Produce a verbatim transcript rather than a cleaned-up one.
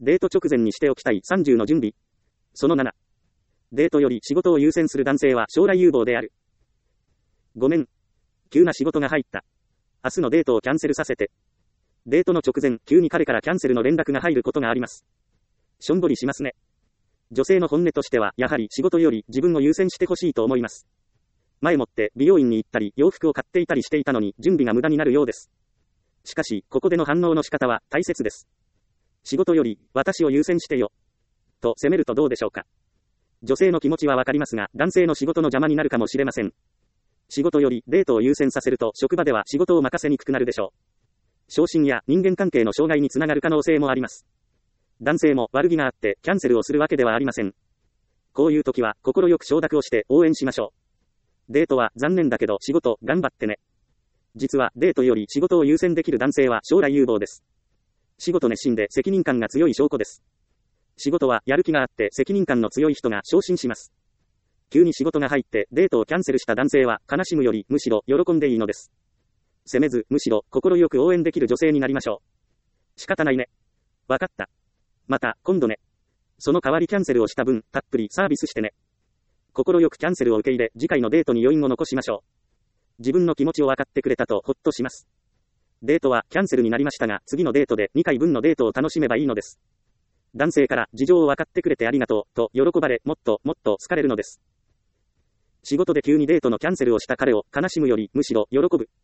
デート直前にしておきたいさんじゅうの準備。そのなな。デートより仕事を優先する男性は将来有望である。ごめん。急な仕事が入った。明日のデートをキャンセルさせて。デートの直前、急に彼からキャンセルの連絡が入ることがあります。しょんぼりしますね。女性の本音としては、やはり仕事より自分を優先してほしいと思います。前もって美容院に行ったり、洋服を買っていたりしていたのに、準備が無駄になるようです。しかし、ここでの反応の仕方は大切です。仕事より、私を優先してよ。と責めるとどうでしょうか。女性の気持ちはわかりますが、男性の仕事の邪魔になるかもしれません。仕事よりデートを優先させると、職場では仕事を任せにくくなるでしょう。昇進や人間関係の障害につながる可能性もあります。男性も悪気があってキャンセルをするわけではありません。こういう時は心よく承諾をして応援しましょう。デートは残念だけど仕事頑張ってね。実はデートより仕事を優先できる男性は将来有望です。仕事熱心で責任感が強い証拠です。仕事はやる気があって責任感の強い人が昇進します。急に仕事が入ってデートをキャンセルした男性は悲しむよりむしろ喜んでいいのです。責めずむしろ心よく応援できる女性になりましょう。仕方ないね。わかった。また、今度ね。その代わりキャンセルをした分、たっぷりサービスしてね。心よくキャンセルを受け入れ、次回のデートに余韻を残しましょう。自分の気持ちを分かってくれたとほっとします。デートはキャンセルになりましたが、次のデートでにかいぶんのデートを楽しめばいいのです。男性から事情を分かってくれてありがとう、と喜ばれ、もっともっと好かれるのです。仕事で急にデートのキャンセルをした彼を悲しむより、むしろ喜ぶ。